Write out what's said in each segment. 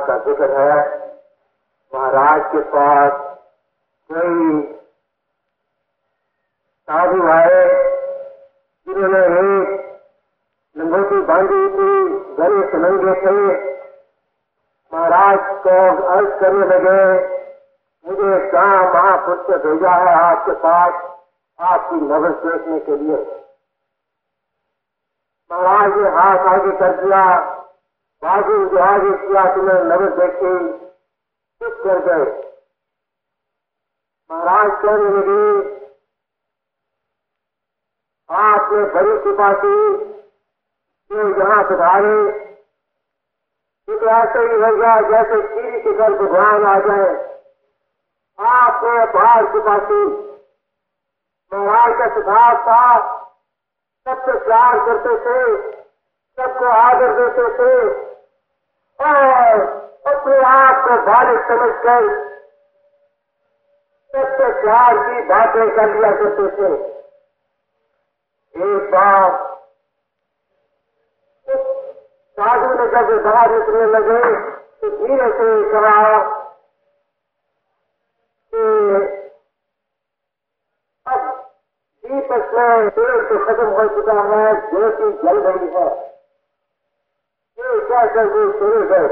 का जिक्र है। महाराज के पास कोई साधु आए जिन्होंने एक लंगोटी बांधी थी, गले से नंगे थे। महाराज को अर्ज करने लगे, मुझे कहाँ महापुरुष से भेजा है आपके पास आपकी नजर देखने के लिए। महाराज ने हाथ आगे कर दिया, बाजू जो आगे किया तो मैं नजर देखी, चुप कर गए। महाराज कहने लगे, आपने बड़ी कृपा की जो यहाँ सुधारे, तो ऐसे ही हो गया जैसे कीड़ी के घर भगवान आ जाए। आपने बाहर कृपा की। महाराज का सुधार था, सबसे प्यार करते थे, सबको आदर देते थे और अपने आप को बालिक समझकर सबसे प्यार की बातें कर लिया करते थे। एक बार साधु ने जब बाहर निकलने लगे तो धीरे से कहा कि अब दीपक में तेल तो खत्म हो चुका है, ज्योति जल रही है। ये कहकर वो चले गए।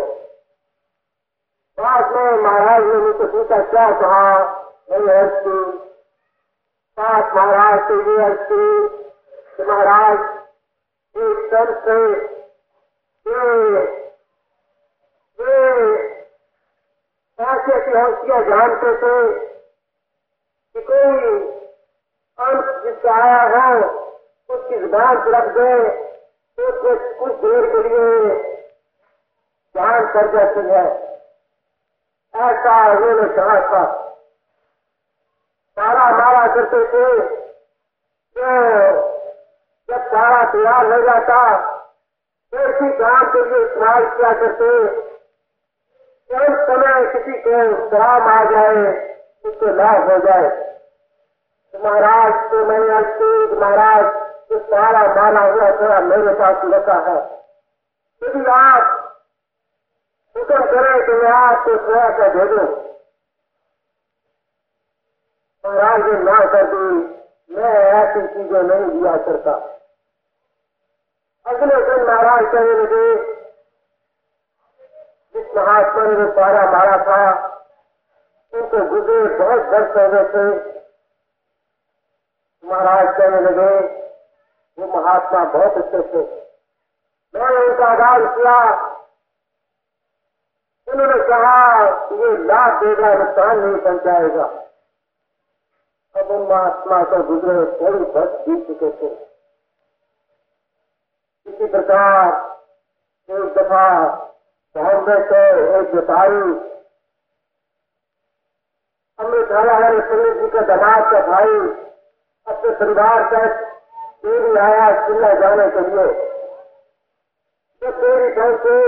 बाद में महाराज ने मुझसे पूछा क्या कहा। मैंने अर्ज की, साथ महाराज से ये अर्ज की कि महाराज एक संत से ऐसी ऐसी हस्तियां जानते थे कि कोई अंत जिसका आया हो उसकी जुबान पर रख दे तो उसमें कुछ देर के लिए जान पड़ जाती है। ऐसा उन्होंने कहा था। सारा मारा करते थे, तो जब सारा तैयार हो जाता तो इसी काम के लिए इस्तेमाल किया करते। उस समय किसी को शराब आ जाए, उसको लाभ हो जाए तो महाराज को मैंने अर्ज महाराज तो सारा मारा हुआ थोड़ा मेरे पास रखा है, यदि आप हुक्म करें तो मैं आपको थोड़ा सा दे दूं। महाराज ने ना कर दी, मैं ऐसी चीजें नहीं दिया करता। अगले दिन महाराज कहने लगे, जिस महात्मा ने वो पारा मारा था उनको गुजरे बहुत वर्ष हो गए थे। महाराज कहने लगे वो महात्मा बहुत अच्छे थे। मैंने उनका आगाज किया, उन्होंने कहा ये लाभ देगा, नुकसान नहीं पहुंचाएगा। अब उन महात्मा को गुजरे थोड़ी वर्ष बीत चुके थे। इसी प्रकार एक दफा बॉम्बे से एक व्यापारी अमृतधारा हमारे पंडित जी का दमाद का भाई अपने परिवार का देवी आया चिल्ला जाने के लिए। जब देवी पहुंचे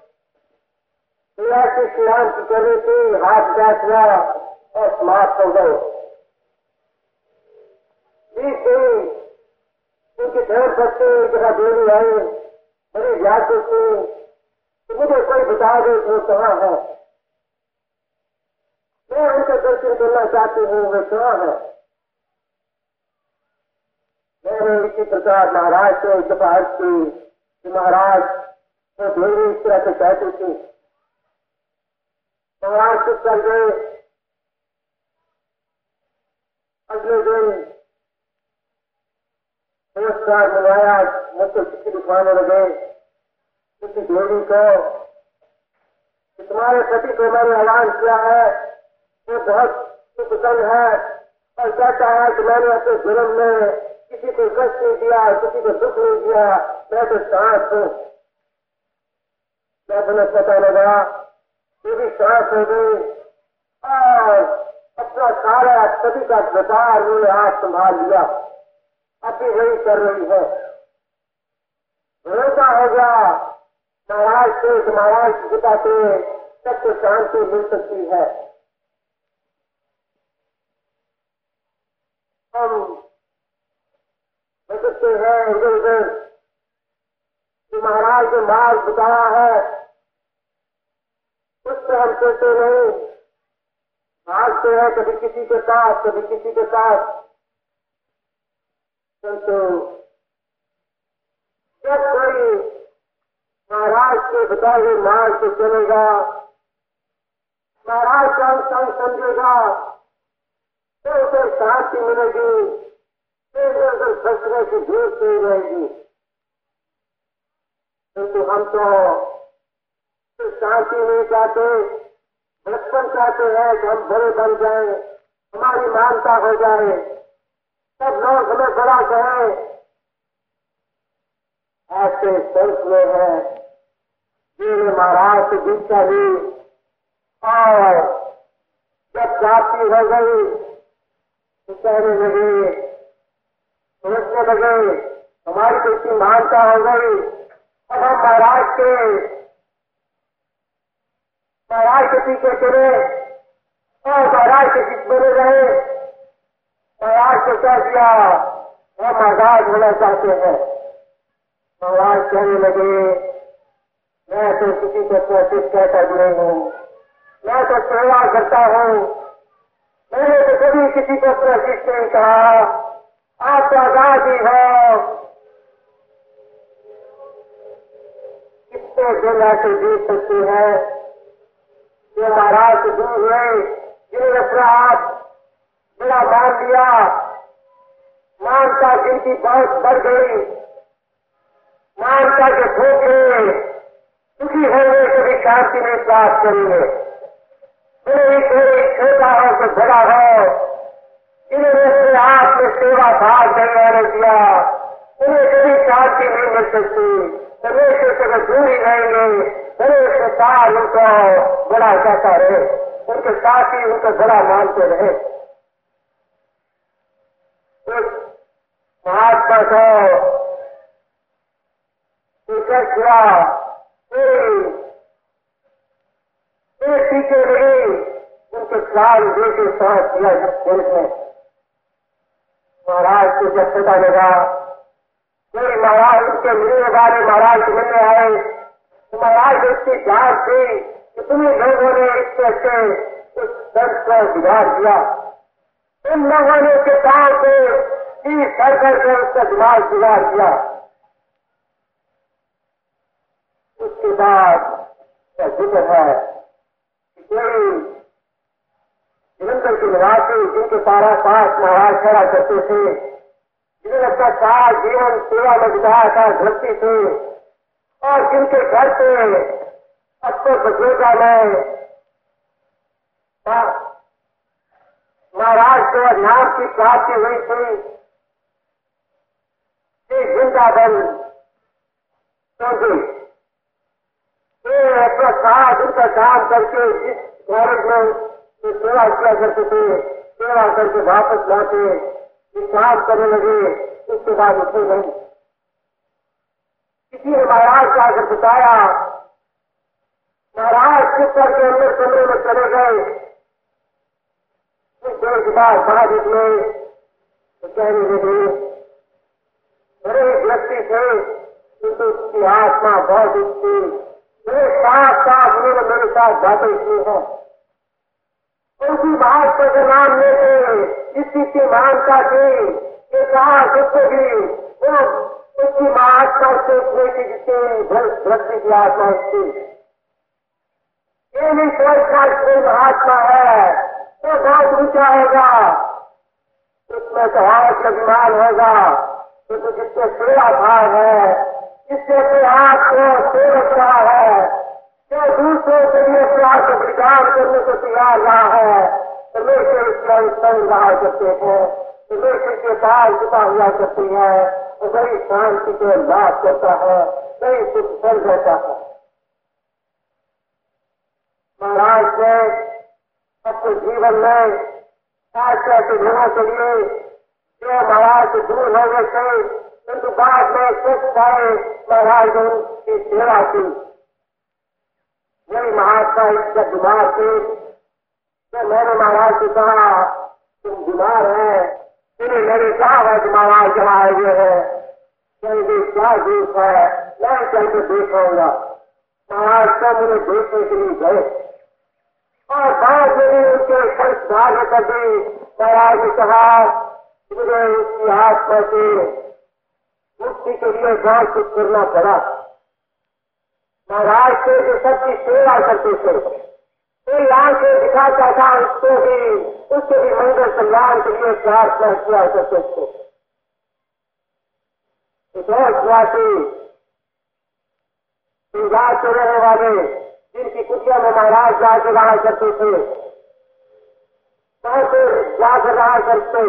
ऐसी श्रीराम की कर रही थी, हाथ बैठ हुआ और समाप्त हो गए। बीच गई उनकी घर सकते एक जगह देवी आई, बड़ी याद थी, मुझे कोई बता दे वो कहाँ है, मैं उनके दर्शन करना चाहती हूँ, वे कहाँ है। मैंने इसी प्रकार महाराज से एक दफा अर्ज की कि महाराज वो देवी इस तरह से कहती थी। महाराज चुप कर गए। अगले दिन पुरस्कार मंगाया, मुझसे चिट्ठी लिखवाने लगे किसी देवी को, तुम्हारे पति को मैंने ऐलान किया है, वो बहुत सुप्रसन्न है और कहता है कि मैंने अपने जन्म में किसी को कष्ट नहीं दिया, किसी को दुख नहीं दिया, मैं तो सांस हूँ। जब उन्हें पता लगा ये भी सांस हो गई और अपना सारा सभी का व्यापार उन्होंने हाथ संभाल लिया, अभी वही कर रही है। भरोसा हो गया महाराज से कि महाराज की कृपा से सबको शांति मिल सकती है। हम बचते हैं इधर उधर कि महाराज ने मार्ग बताया है उससे हम सोचते नहीं, भागते हैं कभी किसी के साथ कभी किसी के साथ। तो जब कोई महाराज के बताए हुए मार्ग से चलेगा, महाराज का संग समझेगा, तो उसे शांति मिलेगी, फिर उधर फंसने की जरूरत नहीं रहेगी। किंतु हम तो शांति नहीं चाहते, बचपन चाहते हैं कि हम बड़े बन जाएं, हमारी मानता हो जाए, सब लोग हमें बड़ा कहें। ऐसे संत में है जिन्हें महाराज से दीक्षा ली और जब प्राप्ति हो गई तो कहने लगे, सोचने लगे, हमारी तो इतनी मानता हो गई, अब हम महाराज के पीछे चले और महाराज के पीछे बने रहे। महाराज को कह दिया हम आजाद होना चाहते हैं। महाराज कहने लगे, मैं तो किसी को प्रशिक्षित कहता नहीं हूँ, मैं तो सेवा करता हूँ, मैंने तो कभी किसी को प्रशिक्षित नहीं कहा, आप तो आजाद ही हो। कितने दिन ऐसे जीत सकते हैं जो महाराज से दूर हुए, जिन्होंने अपना आप बड़ा मान लिया, मानता जिनकी बहुत बढ़ गई, मानता के भूखे दुखी होंगे कभी शांति नहीं प्राप्त करेंगे। कोई छोटा हो तो बड़ा हो, इन्होंने अपने आप में सेवा भाग नहीं आने दिया, उन्हें कभी शांति नहीं मिल सकती, परमेश्वर से वो दूर ही रहेंगे, परमेश्वर साल उनको बड़ा कहता रहे, उनके साथ ही उनको बड़ा मानते रहे। महात्मा को हुआ टीके लगे, उनके प्राण देके सांस दिया जिस देश में। महाराज को जब पता लगा, कोई महाराज उनके मिलने वाले महाराज से मिलने आए, तो महाराज उसकी जांच थी कि तुम्हें लोगों ने इससे अच्छे उस संत को बिगाड़ दिया, उन लोगों ने उसके काम से चीज करके उसका दिमाग बिगाड़ दिया। उसके बाद जिक्र है कि कोई जलंधर के निवासी जिनके पारा पास महाराज खड़ा करते थे, जिन्होंने अपना सारा जीवन सेवा में बिताया था धरती से, और जिनके घर से अक्सर बचेगा में महाराज को नाम की प्राप्ति हुई थी, वृंदावन पहुंचे। अपना सारा दिन का काम करके जिस भारत में सेवा किया करते थे, सेवा करके वापस लाते, काम करने लगे, उसके बाद उठे नहीं। किसी ने महाराज को आकर बताया, महाराज चुप करके अंदर कमरे में चले गए। कुछ देर के बाद बाहर निकले तो कहने लगे, बड़े व्यक्ति थे किंतु उसकी आत्मा बहुत उठती, साफ साफ उन्होंने मेरे साथ बातें की है। उनकी बात पर नाम लेते इसकी मानता थी कि कहा उसको भी वो उसकी महात्मा सोचने की जितनी भक्ति की आत्मा थी। ये नहीं सोचना कोई महात्मा है तो बहुत ऊंचा होगा, उसमें स्वभाव का अभिमान होगा, तो जिससे सेवा भाव है, जिससे अपने आप को सेवक रहा है, जो दूसरों के लिए प्यार को विचार करने को तैयार रहा है, परमेश्वर इसका संग रहा करते हैं, परमेश्वर के पास छुपा हुआ करती है, तो बड़ी शांति को लाभ करता है, बड़ी सुख चल जाता है। महाराज ने अपने जीवन में ऐसे ऐसे लोगों के लिए जो महाराज से दूर हो गए थे, किंतु बाद में कुछ सारे महाराज ने उनकी सेवा की। यही महात्मा इसका बीमार थे, तो मैंने महाराज से कहा तुम बीमार है, तुम्हें मेरे क्या है कि महाराज जमाए हुए है, कहेंगे क्या दुख है, मैं चल के देखूंगा। महाराज तो मुझे देखने के लिए गए, और बाद में भी उनके संस्कार कर दी। महाराज ने कहा मुझे उसकी आत्मा से मुक्ति के लिए बहुत कुछ करना पड़ा। महाराज से जो सबकी सेवा करते थे, कोई आंखें दिखाता था उसको भी, उसके भी मंगल कल्याण के लिए प्रार्थना किया करते थे। पंजाब के रहने वाले जिनकी कुटिया में महाराज जाकर रहा करते थे, वहां से जाकर रहा करते।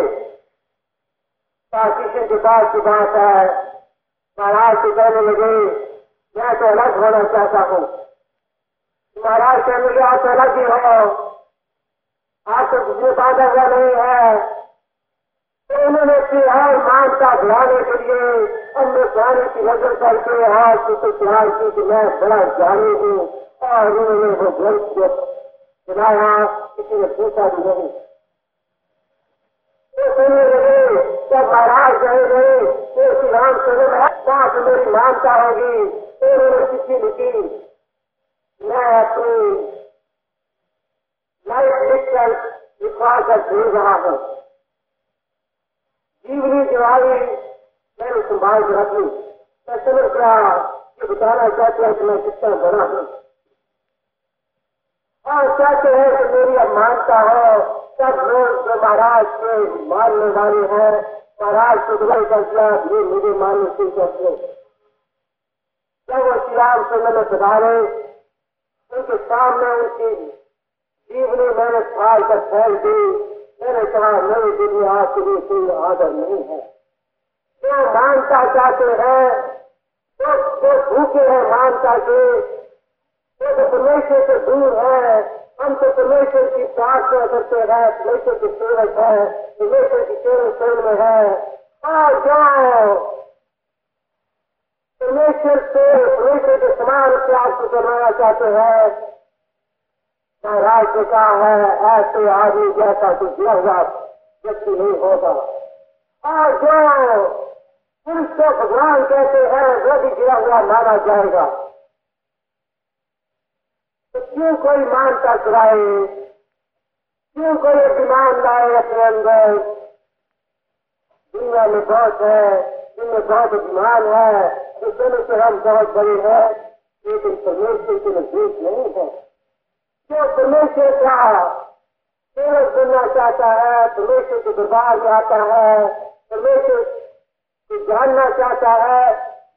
किसी के पास की बात है, महाराज से कहने लगे मैं तो अलग होना चाहता हूँ। महाराज कहने लगे आप तो अलग ही हो, आप तो किसी बाधा हुआ नहीं है। तो उन्होंने और मानता बढ़ाने के लिए अन्य प्राणी की नजर करके आज तो प्यार की कि मैं बड़ा ज्ञानी हूँ, और उन्होंने वो ग्रंथ सुनाया, किसी ने पूछा भी नहीं। तो सुनने लगे जब महाराज कहे गए तो श्री रामचंद्र बात मेरी मानता होगी, तो उन्होंने चिट्ठी लिखी, मैं अपनी लाइफ लिखकर लिखवा कर भेज रहा हूँ। जीवनी जो आई मैंने संभाल कर रख ली। मैं समझ गया ये बताना चाहते हैं कि मैं कितना बड़ा हूँ, और चाहते हैं कि मेरी अब मानता हो। सब लोग जो महाराज के मानने वाले हैं, महाराज को बुलाई कर दिया, ये मुझे मानने से करते। जब वो श्री रामचंद्र में पधारे, उनके सामने उनकी जीवनी मैंने फाड़ कर फैल दी। मैंने कहा नई दुनिया के लिए कोई आदर नहीं है। जो मानता चाहते हैं, जो भूखे हैं मानता के, वो तो परमेश्वर से दूर है। हम तो परमेश्वर की प्रार्थना करते हैं, परमेश्वर की सेवक है, परमेश्वर की सेवक में है। और जाओ परमेश्वर के समान प्यार को करवाना चाहते हैं, महाराज ने कहा है ऐसे आदमी जैसा कुछ दिया हुआ व्यक्ति नहीं होगा। और जो पुरुष को भगवान कहते हैं वो भी गिरा हुआ माना जाएगा। तो क्यों कोई मानता कराए, क्यों कोई अभिमान लाए अपने अंदर। दुनिया में बहुत है, जिनमें बहुत अभिमान है, तो दोनों से हम बहुत बड़े हैं, लेकिन परमेश्वर के नजदीक नहीं है। जो परमेश्वर का सेवक बनना चाहता है, परमेश्वर के दरबार में आता है, परमेश्वर को जानना चाहता है,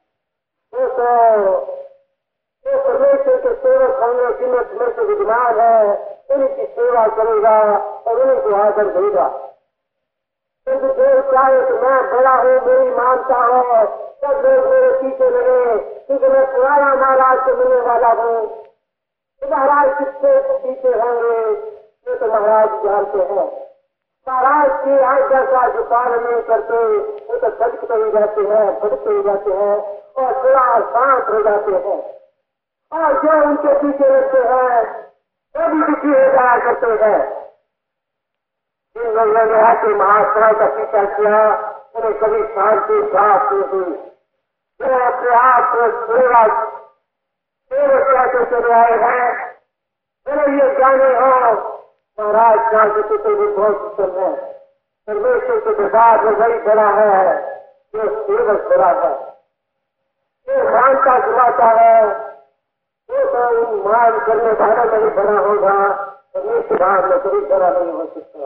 तो परमेश्वर के सेवक होंगे, जिनमें परमेश्वर विद्यमान है, उनकी सेवा करेगा और उन्हीं को आदर देगा। क्योंकि जो चाहे कि मैं बड़ा हूँ, मेरी मानता हो, सब लोग मेरे पीछे लगे, क्योंकि मैं पुराना महाराज से मिलने वाला हूँ। तो महाराज किससे पीछे होंगे, ये तो महाराज जानते हैं। महाराज की आज्ञा का जो पालन नहीं करते, वो तो भटकते ही जाते हैं, भटकते ही जाते हैं और थोड़ा शांत हो जाते हैं। और जो उनके पीछे रहते हैं वो भी दुखी हो जाया करते हैं। जिन लोगों ने आके महात्माओं का पीछा किया, उन्हें कभी शांति प्राप्त नहीं हुई। जो अपने आप को सेवा कहते चले आए हैं, उन्हें ये जाने हो महाराज का तो भी बहुत उत्तम है। परमेश्वर के दरबार में वही बड़ा है जो सेवक बड़ा है। जो मानता जुलाता है वो तो मान करने वाला नहीं बड़ा होगा, परमेश्वर बाहर में कभी बड़ा नहीं हो सकता।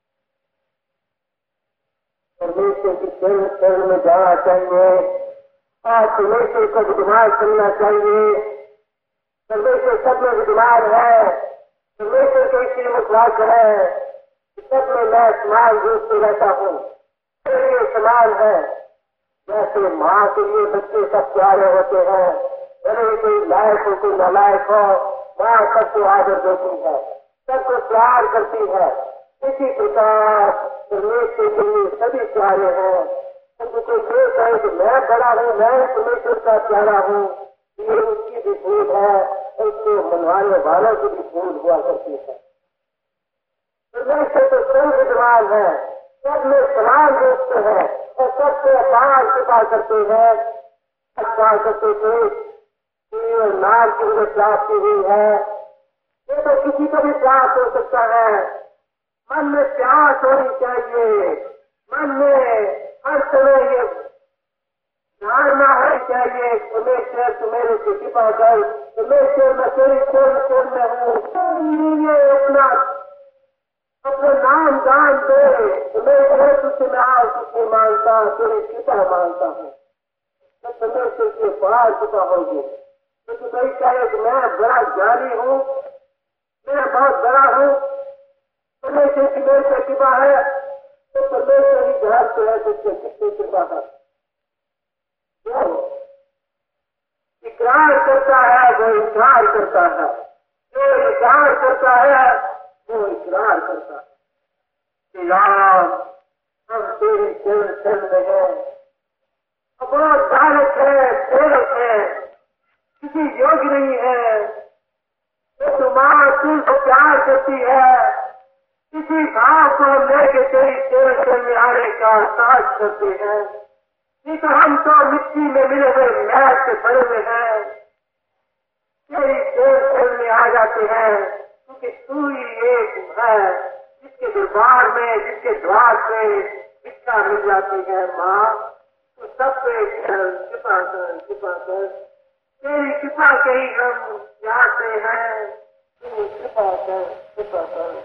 परमेश्वर की शरण में जाना चाहिए और परमेश्वर को विद्यमान करना चाहिए। परमेश्वर सब में विद्यमान है, परमेश्वर के इसी मुखराज है, सब में मैं समान रूप से रहता हूँ। ये समान है, जैसे माँ के लिए बच्चे सब प्यारे होते हैं, भले कोई लायक हो कोई नालायक हो, माँ सबको आदर देती है, सबको प्यार करती है। इसी प्रकार परमेश्वर के लिए सभी प्यारे हैं। उनको कोई ये कहे कि मैं बड़ा हूँ, मैं परमेश्वर का प्यारा हूँ, ये उसकी भी भूल है, उसको मनवाने वालों की भी भूल हुआ करती है। परमेश्वर तो स्वयं विद्वान है, सब में समान रूप से है और सबसे अपार कृपा करते हैं। अच्छा करते थे नाम की मुझे प्राप्ति हुई है, ये तो किसी को भी प्यास हो सकता है। मन में प्यास होनी चाहिए, मन में हर समय ये धारणा होनी चाहिए, परमेश्वर तू मेरे से कृपा कर, परमेश्वर मैं तेरी शरण में हूँ, ये अपना नाम दान दे, परमेश्वर तुझसे मैं आज तुझसे मांगता, तेरी कृपा मांगता हूँ, तो परमेश्वर के पार कृपा होगी। तो तू कहीं कहे कि मैं बड़ा ज्ञानी हूँ, मैं बहुत बड़ा हूँ, परमेश्वर की मेरे से कृपा है, तो परमेश्वर ही जानते हैं तुझसे कितनी कृपा है। जो इकरार करता है वो इकरार करता है, जो इकरार करता है वो इकरार करता है कि राम हम तेरी शरण में हैं, बहुत धारक है, प्रेरक है, किसी योग्य नहीं है, तो माँ तुझको प्यार करती है, किसी भाव को लेके तेरी शरण में आने का साथ करती है। नहीं तो हम तो मिट्टी में मिले हुए मैच से पड़े हुए हैं, तेरी शरण में आ जाते हैं, क्योंकि तू ही एक है जिसके दरबार में, जिसके द्वार पे भिक्षा मिल जाती है। माँ तो सब पे कृपा कर, कृपा कर, तेरी कृपा के ही हम चाहते हैं, तू कृपा कर, कृपा कर।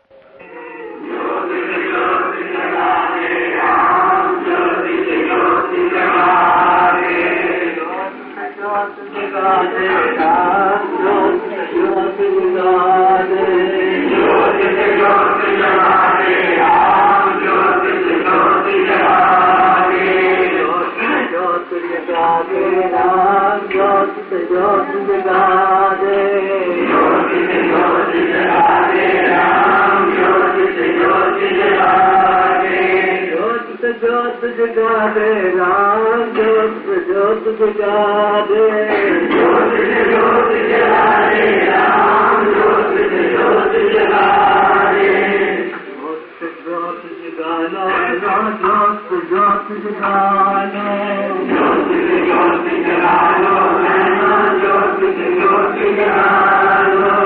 ज्योत जगा दे राम, ज्योत जगा दे, ज्योत जगा दे राम, ज्योत जगा दे, ज्योत जगा लो राम, ज्योत जगा लो, ज्योत जगा लो राम, ज्योत जगा लो,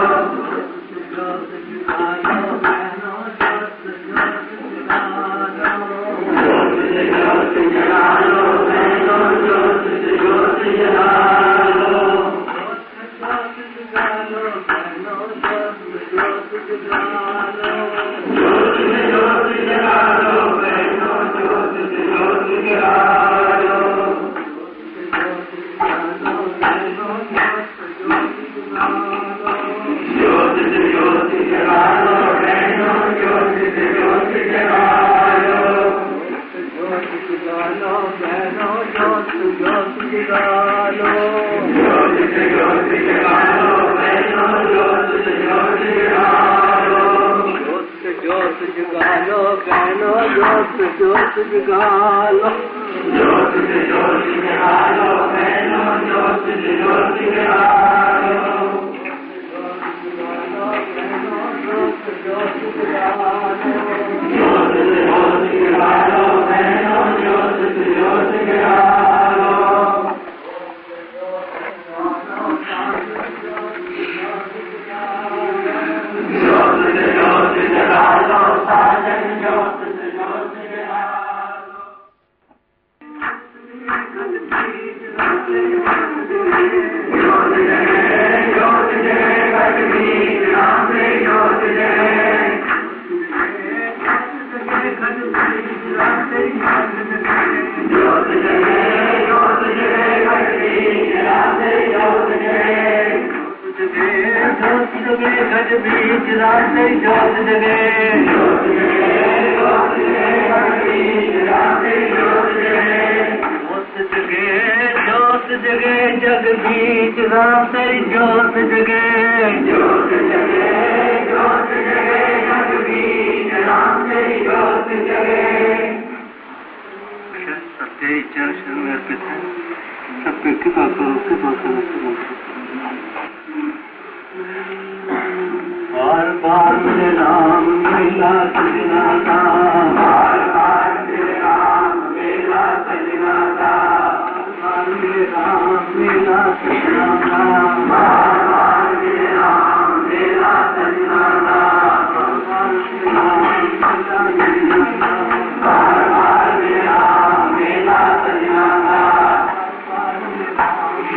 मेरा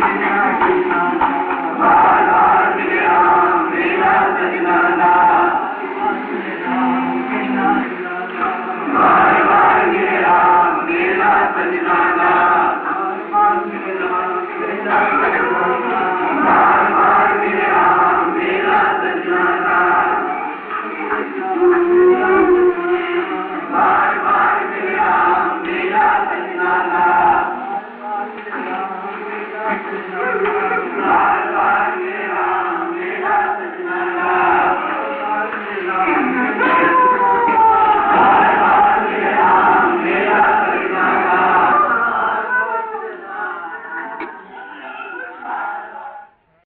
है।